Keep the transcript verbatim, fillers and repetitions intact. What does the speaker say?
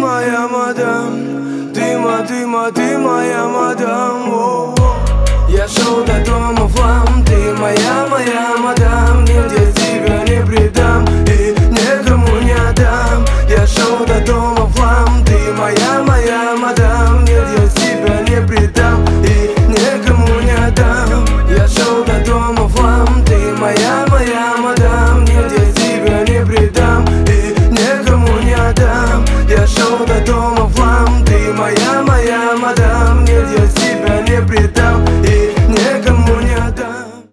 моя мадам, ты, ма, ты, ма, ты моя мадам. О-о. Я шел до дома в лам, ты моя, моя мадам. Нет, я тебя не предам и никому не отдам. Я шел до дома в лам, ты моя, моя мадам. Нет, я тебя не предам